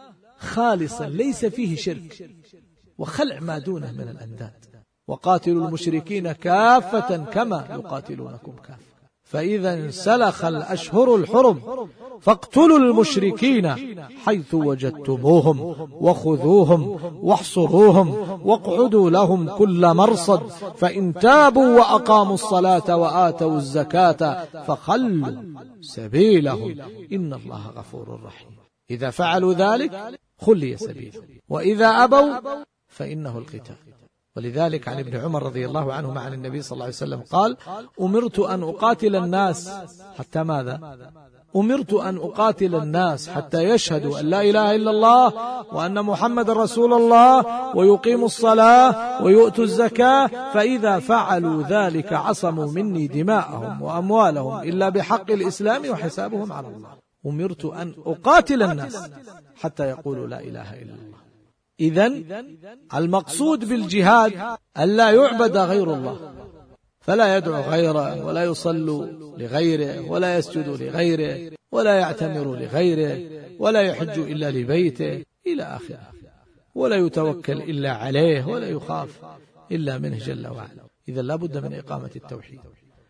خالصا ليس فيه شرك وخلع ما دونه من الأنداد. وقاتلوا المشركين كافة كما يقاتلونكم كافة، فإذا انسلخ الأشهر الحرم فاقتلوا المشركين حيث وجدتموهم وخذوهم واحصروهم واقعدوا لهم كل مرصد، فإن تابوا وأقاموا الصلاة وآتوا الزكاة فخلوا سبيلهم إن الله غفور رحيم. إذا فعلوا ذلك خلي سبيلهم، وإذا أبوا فإنه القتال. ولذلك عن ابن عمر رضي الله عنهما عن النبي صلى الله عليه وسلم قال: أمرت أن أقاتل الناس حتى ماذا؟ أمرت أن أقاتل الناس حتى يشهدوا أن لا إله إلا الله وأن محمد رسول الله ويقيموا الصلاة ويؤتوا الزكاة، فإذا فعلوا ذلك عصموا مني دماءهم وأموالهم إلا بحق الإسلام وحسابهم على الله. أمرت أن أقاتل الناس حتى يقولوا لا إله إلا الله. إذن المقصود بالجهاد أن لا يعبد غير الله، فلا يدعو غيره ولا يصلوا لغيره ولا يسجد لغيره ولا يعتمر لغيره ولا يحج إلا لبيته إلى آخره، ولا يتوكل إلا عليه ولا يخاف إلا منه جل وعلا. إذا لا بد من إقامة التوحيد،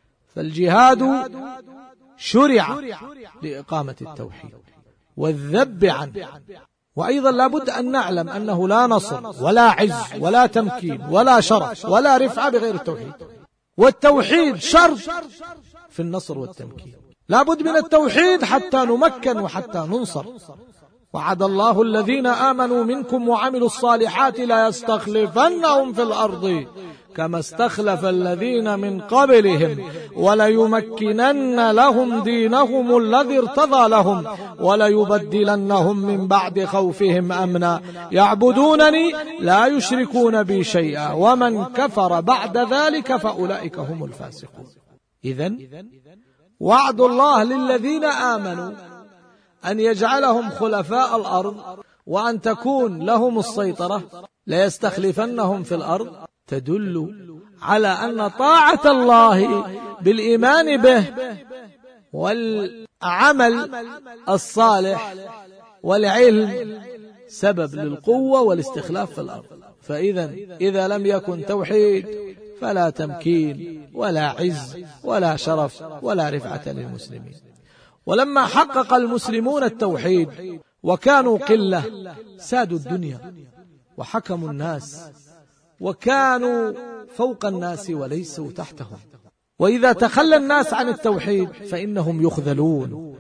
فالجهاد شرع لإقامة التوحيد والذب عنه. وأيضا لا بد أن نعلم أنه لا نصر ولا عز ولا تمكين ولا شرف ولا رفعة بغير التوحيد، والتوحيد شرط في النصر والتمكين. لا بد من التوحيد حتى نمكن وحتى ننصر. وعد الله الذين آمنوا منكم وعملوا الصالحات لا يستخلفنهم في الأرض كما استخلف الذين من قبلهم وليمكنن لهم دينهم الذي ارتضى لهم وليبدلنهم من بعد خوفهم أمنا يعبدونني لا يشركون بي شيئا ومن كفر بعد ذلك فأولئك هم الفاسقون. إذن وعد الله للذين آمنوا أن يجعلهم خلفاء الأرض وأن تكون لهم السيطرة ليستخلفنهم في الأرض تدل على أن طاعة الله بالإيمان به والعمل الصالح والعلم سبب للقوة والاستخلاف في الأرض. فإذا إذا لم يكن توحيد فلا تمكين ولا عز ولا شرف ولا رفعة للمسلمين. ولما حقق المسلمون التوحيد وكانوا قلة سادوا الدنيا وحكموا الناس وكانوا فوق الناس وليسوا تحتهم. وإذا تخلى الناس عن التوحيد فإنهم يخذلون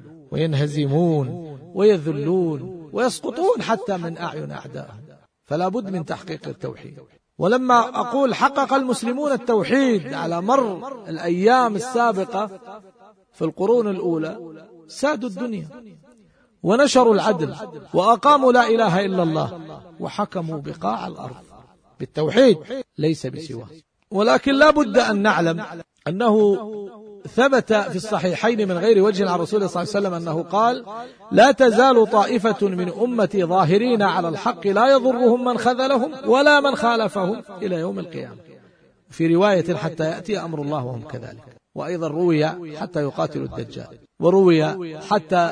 وينهزمون ويذلون ويسقطون حتى من أعين أعدائهم. فلا بد من تحقيق التوحيد. ولما أقول حقق المسلمون التوحيد على مر الأيام السابقة في القرون الأولى سادوا الدنيا ونشروا العدل وأقاموا لا إله إلا الله وحكموا بقاع الأرض بالتوحيد ليس بسواه. ولكن لا بد أن نعلم أنه ثبت في الصحيحين من غير وجه عن رسول الله صلى الله عليه وسلم أنه قال: لا تزال طائفة من أمتي ظاهرين على الحق لا يضرهم من خذلهم ولا من خالفهم إلى يوم القيامة. في رواية حتى يأتي أمر الله وهم كذلك. وأيضا روي حتى يقاتلوا الدجال، وروي حتى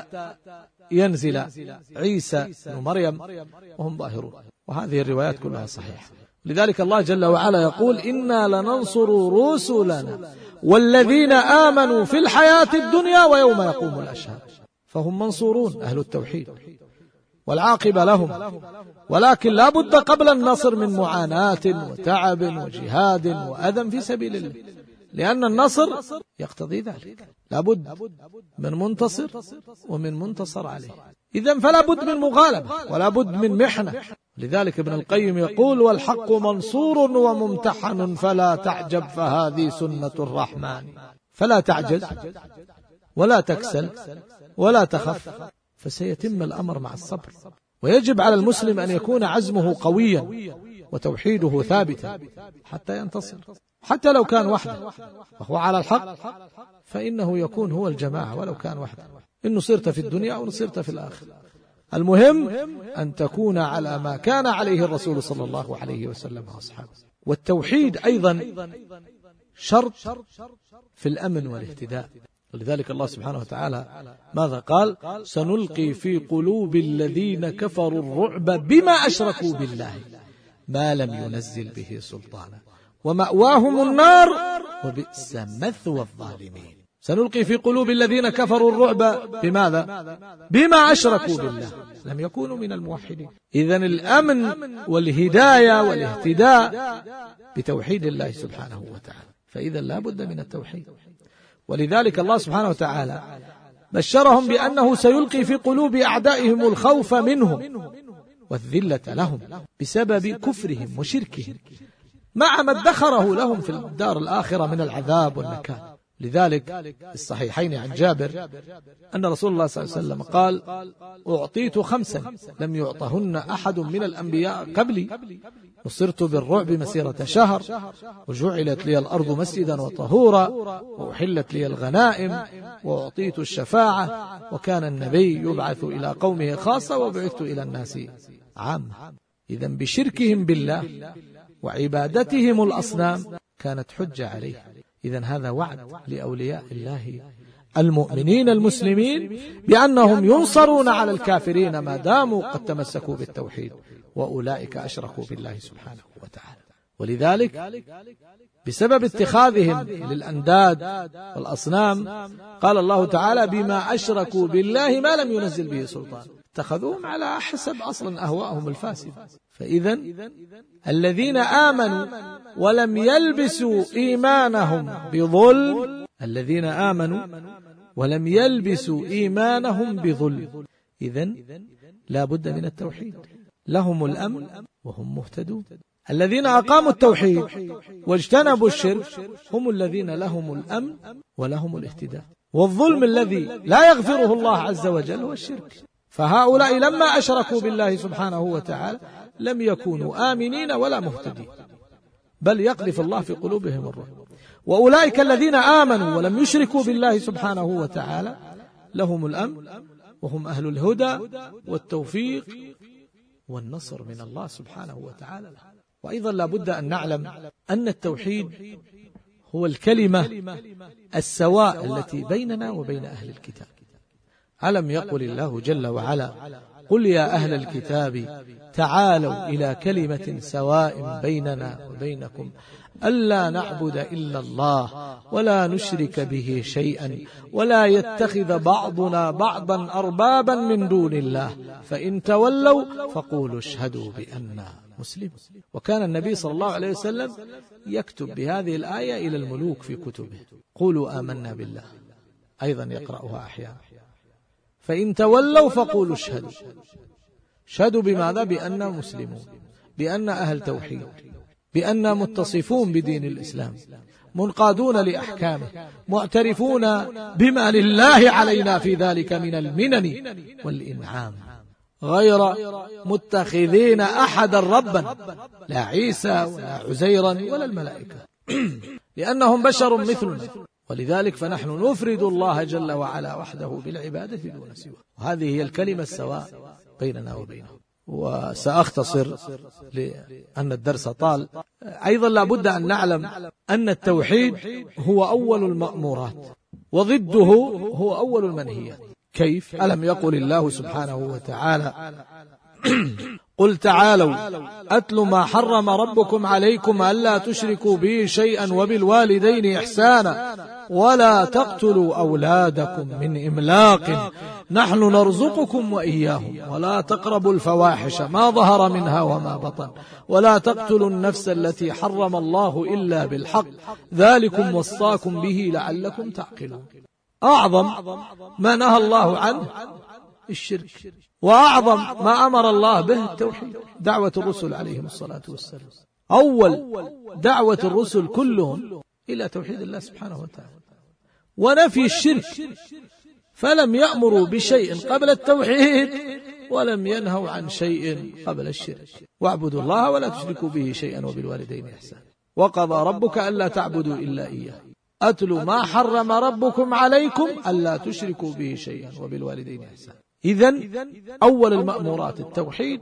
ينزل عيسى بن مريم وهم ظاهرون. وهذه الروايات كلها صحيحة. لذلك الله جل وعلا يقول: إنا لننصر رسلنا والذين آمنوا في الحياة الدنيا ويوم يقوم الأشهاد. فهم منصورون أهل التوحيد والعاقبة لهم. ولكن لا بد قبل النصر من معاناة وتعب وجهاد وأذى في سبيل الله، لأن النصر يقتضي ذلك. لا بد من منتصر ومن منتصر عليه. إذن فلا بد من مغالبة ولا بد من محنة. لذلك ابن القيم يقول: والحق منصور وممتحن فلا تعجب فهذه سنة الرحمن. فلا تعجز ولا تكسل ولا تخف، فسيتم الأمر مع الصبر. ويجب على المسلم أن يكون عزمه قويا وتوحيده ثابتا حتى ينتصر، حتى لو كان وحده وهو على الحق فإنه يكون هو الجماعة ولو كان وحده، إن نصرت في الدنيا أو نصرت في الآخرة. المهم أن تكون على ما كان عليه الرسول صلى الله عليه وسلم وأصحابه. والتوحيد أيضا شرط في الأمن والاهتداء. ولذلك الله سبحانه وتعالى ماذا قال؟ سنلقي في قلوب الذين كفروا الرعب بما أشركوا بالله ما لم ينزل به سلطانا ومأواهم النار وبئس مثوى الظالمين. سنلقي في قلوب الذين كفروا الرعب بماذا؟ بما أشركوا بالله، لم يكونوا من الموحدين. إذن الأمن والهداية والاهتداء بتوحيد الله سبحانه وتعالى. فإذا لا بد من التوحيد. ولذلك الله سبحانه وتعالى بشرهم بأنه سيلقي في قلوب أعدائهم الخوف منهم والذلة لهم بسبب كفرهم وشركهم مع ما ادخره لهم في الدار الآخرة من العذاب والنكال. لذلك الصحيحين عن جابر أن رسول الله صلى الله عليه وسلم قال: أعطيت خمسا لم يعطهن أحد من الأنبياء قبلي، نصرت بالرعب مسيرة شهر، وجعلت لي الأرض مسجدا وطهورا، وأحلت لي الغنائم، وأعطيت الشفاعة، وكان النبي يبعث إلى قومه خاصة وبعثت إلى الناس عامة. إذن بشركهم بالله وعبادتهم الأصنام كانت حجة عليه. إذن هذا وعد لأولياء الله المؤمنين المسلمين بأنهم ينصرون على الكافرين ما داموا قد تمسكوا بالتوحيد، وأولئك أشركوا بالله سبحانه وتعالى. ولذلك بسبب اتخاذهم للأنداد والأصنام قال الله تعالى: بما أشركوا بالله ما لم ينزل به سلطان. اتخذوهم على حسب أصلا أهواءهم الفاسدة. فإذا الذين آمنوا ولم يلبسوا إيمانهم بظلم، الذين آمنوا ولم يلبسوا إيمانهم بظلم، إذن لا بد من التوحيد. لهم الأمن وهم مهتدون. الذين أقاموا التوحيد واجتنبوا الشرك هم الذين لهم الأمن ولهم الاهتداء. والظلم الذي لا يغفره الله عز وجل هو الشرك. فهؤلاء لما أشركوا بالله سبحانه وتعالى لم يكونوا آمنين ولا مهتدين، بل يقذف الله في قلوبهم الرعب. وأولئك الذين آمنوا ولم يشركوا بالله سبحانه وتعالى لهم الأمن وهم أهل الهدى والتوفيق والنصر من الله سبحانه وتعالى. وأيضا لا بد أن نعلم أن التوحيد هو الكلمة السواء التي بيننا وبين أهل الكتاب. ألم يقل الله جل وعلا: قل يا أهل الكتاب تعالوا إلى كلمة سواء بيننا وبينكم ألا نعبد إلا الله ولا نشرك به شيئا ولا يتخذ بعضنا بعضا أربابا من دون الله فإن تولوا فقولوا اشهدوا بأننا مسلمون. وكان النبي صلى الله عليه وسلم يكتب بهذه الآية إلى الملوك في كتبه: قولوا آمنا بالله، أيضا يقرأها أحيانا. فإن تولوا فقولوا اشهدوا. اشهدوا بماذا؟ بأننا مسلمون، بأن أهل توحيد، بأننا متصفون بدين الإسلام، منقادون لأحكامه، معترفون بما لله علينا في ذلك من المنن والإنعام، غير متخذين أحدا ربا، لا عيسى ولا عزيرا ولا الملائكة لأنهم بشر مثلنا، ولذلك فنحن نفرد الله جل وعلا وحده بالعبادة دون سواه. وهذه هي الكلمة السواء بيننا وبينهم. وسأختصر لأن الدرس طال. أيضا لا بد أن نعلم أن التوحيد هو أول المأمورات وضده هو أول المنهيات. كيف؟ ألم يقل الله سبحانه وتعالى: قل تعالوا أتل ما حرم ربكم عليكم ألا تشركوا به شيئا وبالوالدين إحسانا ولا تقتلوا أولادكم من إملاق نحن نرزقكم وإياهم ولا تقربوا الفواحش ما ظهر منها وما بطن ولا تقتلوا النفس التي حرم الله إلا بالحق ذلكم وصاكم به لعلكم تعقلون. أعظم ما نهى الله عنه الشرك، وأعظم ما أمر الله به التوحيد. دعوة الرسل عليهم الصلاة والسلام أول دعوة الرسل كلهم إلى توحيد الله سبحانه وتعالى ونفي الشرك، فلم يأمروا بشيء قبل التوحيد ولم ينهوا عن شيء قبل الشرك. واعبدوا الله ولا تشركوا به شيئا وبالوالدين إحسانا وقضى ربك ألا تعبدوا إلا إياه أتلوا ما حرم ربكم عليكم ألا تشركوا به شيئا وبالوالدين إحسانا. إذن أول المأمورات التوحيد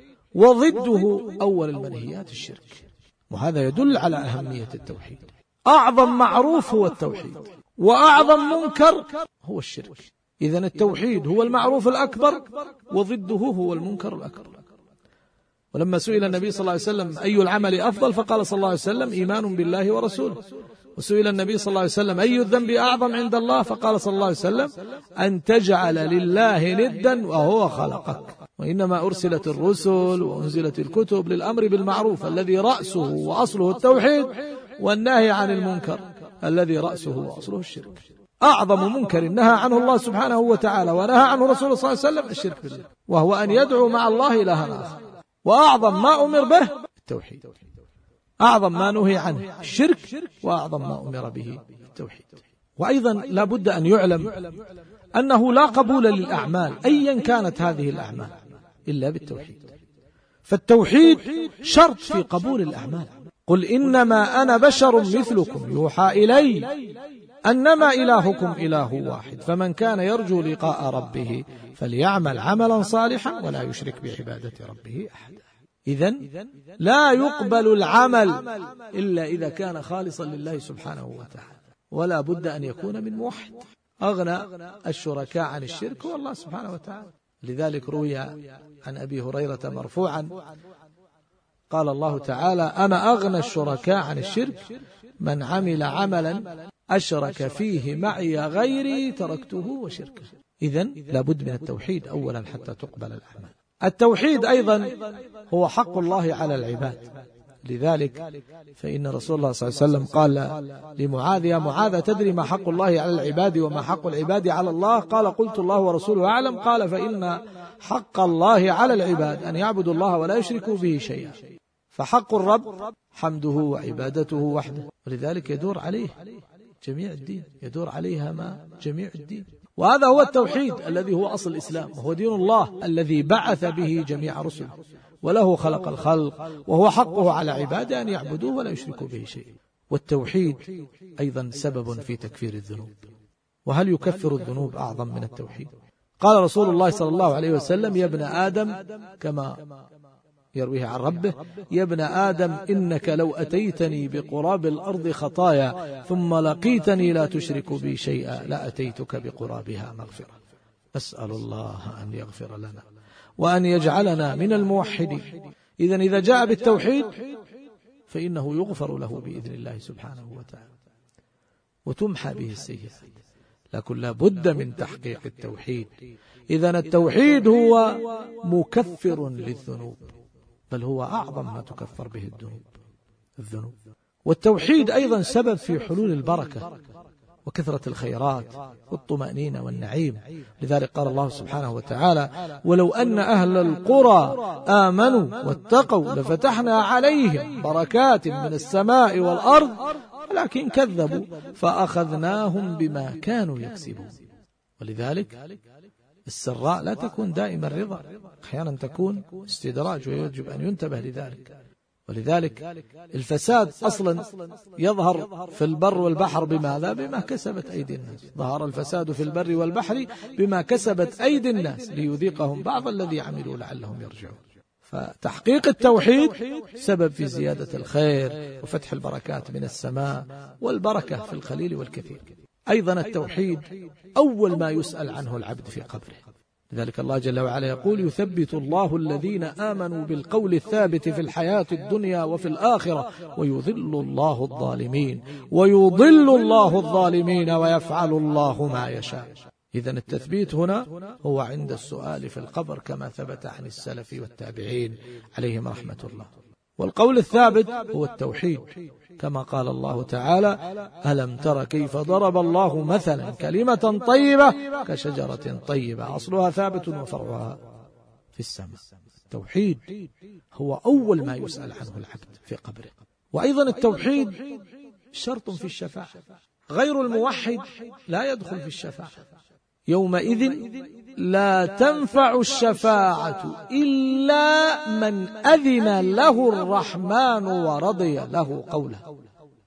وضده أول المنهيات الشرك، وهذا يدل على أهمية التوحيد. أعظم معروف هو التوحيد وأعظم منكر هو الشرك. إذن التوحيد هو المعروف الأكبر وضده هو المنكر الأكبر. ولما سئل النبي صلى الله عليه وسلم أي العمل أفضل فقال صلى الله عليه وسلم إيمان بالله ورسوله. وسئل النبي صلى الله عليه وسلم أي الذنب أعظم عند الله فقال صلى الله عليه وسلم أن تجعل لله ندا وهو خلقك. وإنما أرسلت الرسل وأنزلت الكتب للأمر بالمعروف الذي رأسه وأصله التوحيد والنهي عن المنكر الذي رأسه وأصله الشرك. أعظم منكر نهى عنه الله سبحانه وتعالى ونهى عنه رسوله صلى الله عليه وسلم الشرك بالله، وهو أن يدعو مع الله إلها آخر. وأعظم ما أمر به التوحيد، أعظم ما نهي عنه الشرك، وأعظم ما أمر به التوحيد. وأيضا لا بد أن يعلم أنه لا قبول للأعمال أيا كانت هذه الأعمال إلا بالتوحيد، فالتوحيد شرط في قبول الأعمال. قل إنما أنا بشر مثلكم يوحى إلي أنما إلهكم إله واحد فمن كان يرجو لقاء ربه فليعمل عملا صالحا ولا يشرك بعبادة ربه أحدا. إذن لا يقبل العمل إلا إذا كان خالصا لله سبحانه وتعالى، ولا بد أن يكون من موحد. أغنى الشركاء عن الشرك هو الله سبحانه وتعالى. لذلك روي عن أبي هريرة مرفوعا قال الله تعالى أنا أغنى الشركاء عن الشرك من عمل عملا أشرك فيه معي غيري تركته وشركه. إذن لابد من التوحيد أولا حتى تقبل الأعمال. التوحيد أيضا هو حق الله على العباد. لذلك فإن رسول الله صلى الله عليه وسلم قال لمعاذ يا معاذ تدري ما حق الله على العباد وما حق العباد على الله؟ قال قلت الله ورسوله أعلم. قال فإن حق الله على العباد أن يعبدوا الله ولا يشركوا به شيئا، فحق الرب حمده وعبادته وحده، ولذلك يدور عليه جميع الدين، يدور عليها ما جميع الدين. وهذا هو التوحيد الذي هو أصل الإسلام، وهو دين الله الذي بعث به جميع رسله، وله خلق الخلق، وهو حقه على عباده أن يعبدوه ولا يشركوا به شيء. والتوحيد أيضا سبب في تكفير الذنوب. وهل يكفر الذنوب أعظم من التوحيد؟ قال رسول الله صلى الله عليه وسلم: يا ابن آدم، كما يرويه عن ربه: يا ابن آدم إنك لو أتيتني بقراب الأرض خطايا ثم لقيتني لا تشرك بي شيئا لأتيتك بقرابها مغفرة. أسأل الله أن يغفر لنا وأن يجعلنا من الموحدين. إذن إذا جاء بالتوحيد فإنه يغفر له بإذن الله سبحانه وتعالى وتمحى به السيئات، لكن لا بد من تحقيق التوحيد. إذن التوحيد هو مكفر للذنوب، بل هو أعظم ما تكفر به الذنوب الذنوب والتوحيد أيضا سبب في حلول البركة وكثرة الخيرات والطمأنينة والنعيم. لذلك قال الله سبحانه وتعالى: ولو أن أهل القرى آمنوا واتقوا لفتحنا عليهم بركات من السماء والأرض ولكن كذبوا فأخذناهم بما كانوا يكسبون. ولذلك السراء لا تكون دائما الرضا، أحيانا تكون استدراج، ويجب أن ينتبه لذلك. ولذلك الفساد أصلا يظهر في البر والبحر بماذا؟ بما كسبت أيدي الناس. ظهر الفساد في البر والبحر بما كسبت أيدي الناس ليذيقهم بعض الذي عملوا لعلهم يرجعون. فتحقيق التوحيد سبب في زيادة الخير وفتح البركات من السماء والبركة في القليل والكثير. أيضا التوحيد أول ما يسأل عنه العبد في قبره. لذلك الله جل وعلا يقول: يثبت الله الذين آمنوا بالقول الثابت في الحياة الدنيا وفي الآخرة ويضل الله الظالمين ويضل الله الظالمين ويفعل الله ما يشاء. إذن التثبيت هنا هو عند السؤال في القبر، كما ثبت عن السلف والتابعين عليهم رحمة الله. والقول الثابت هو التوحيد، كما قال الله تعالى: ألم تر كيف ضرب الله مثلا كلمة طيبة كشجرة طيبة أصلها ثابت وفرعها في السماء. التوحيد هو أول ما يسأل عنه العبد في قبره. وأيضا التوحيد شرط في الشفاعة، غير الموحد لا يدخل في الشفاعة. يومئذ لا تنفع الشفاعة إلا من أذن له الرحمن ورضي له قوله.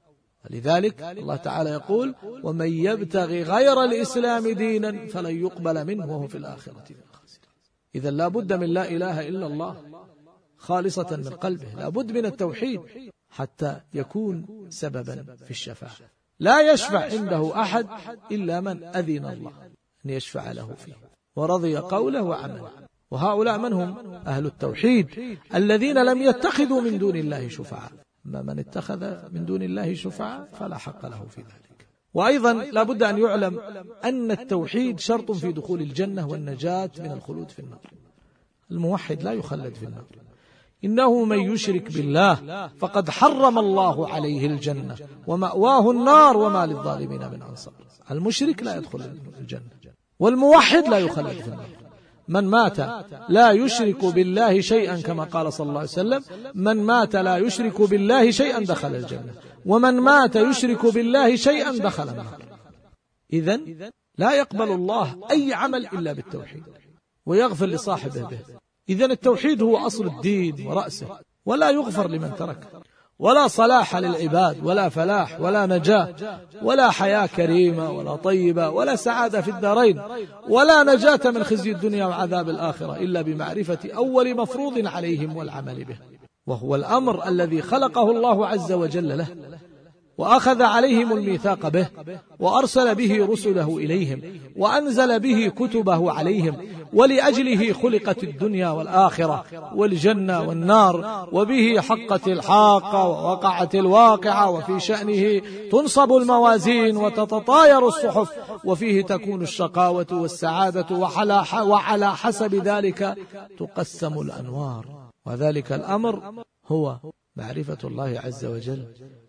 لذلك الله تعالى يقول: ومن يبتغي غير الإسلام دينا فلن يقبل منه وهو في الآخرة من الخاسرين. إذن لا بد من لا إله إلا الله خالصة من قلبه، لا بد من التوحيد حتى يكون سببا في الشفاعة. لا يشفع عنده أحد إلا من أذن الله أن يشفع له فيه ورضي قوله وعمله. وهؤلاء من هم؟ أهل التوحيد الذين لم يتخذوا من دون الله شفعاء. أما من اتخذ من دون الله شفعاء فلا حق له في ذلك. وأيضا لا بد أن يعلم أن التوحيد شرط في دخول الجنة والنجاة من الخلود في النار. الموحد لا يخلد في النار، إنه من يشرك بالله فقد حرم الله عليه الجنة ومأواه النار وما للظالمين من أنصار. المشرك لا يدخل الجنة، والموحد لا يخلد في النار. من مات لا يشرك بالله شيئا، كما قال صلى الله عليه وسلم: من مات لا يشرك بالله شيئا دخل الجنة، ومن مات يشرك بالله شيئا دخل النار. إذن لا يقبل الله أي عمل إلا بالتوحيد ويغفر لصاحبه به. إذن التوحيد هو أصل الدين ورأسه، ولا يغفر لمن تركه. ولا صلاح للعباد ولا فلاح ولا نجاة ولا حياة كريمة ولا طيبة ولا سعادة في الدارين ولا نجاة من خزي الدنيا وعذاب الآخرة إلا بمعرفة أول مفروض عليهم والعمل به، وهو الأمر الذي خلقه الله عز وجل له وأخذ عليهم الميثاق به وأرسل به رسله إليهم وأنزل به كتبه عليهم، ولأجله خلقت الدنيا والآخرة والجنة والنار، وبه حقت الحاقة ووقعت الواقعة، وفي شأنه تنصب الموازين وتتطاير الصحف، وفيه تكون الشقاوة والسعادة، وعلى حسب ذلك تقسم الأنوار. وذلك الأمر هو معرفة الله عز وجل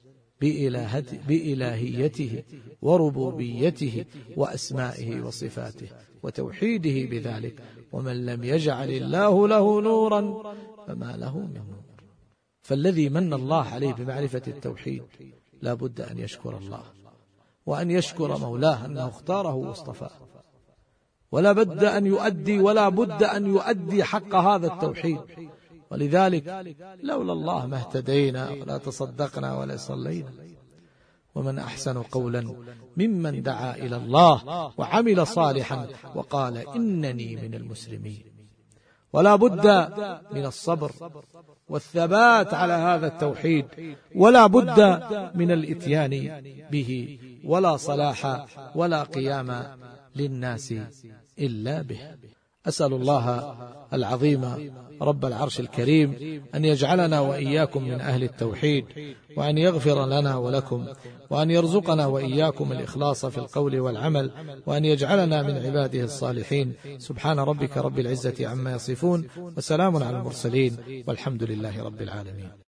بإلهيته وربوبيته وأسمائه وصفاته وتوحيده بذلك. ومن لم يجعل الله له نورا فما له من نور. فالذي من الله عليه بمعرفة التوحيد لا بد أن يشكر الله وأن يشكر مولاه أنه اختاره واصطفاه، ولا بد أن يؤدي ولا بد أن يؤدي حق هذا التوحيد. ولذلك لولا الله ما اهتدينا ولا تصدقنا ولا صلينا. ومن أحسن قولا ممن دعا إلى الله وعمل صالحا وقال إنني من المسلمين. ولا بد من الصبر والثبات على هذا التوحيد، ولا بد من الإتيان به، ولا صلاح ولا قيام للناس إلا به. أسأل الله العظيم رب العرش الكريم أن يجعلنا وإياكم من أهل التوحيد، وأن يغفر لنا ولكم، وأن يرزقنا وإياكم الإخلاص في القول والعمل، وأن يجعلنا من عباده الصالحين. سبحان ربك رب العزة عما يصفون، وسلام على المرسلين، والحمد لله رب العالمين.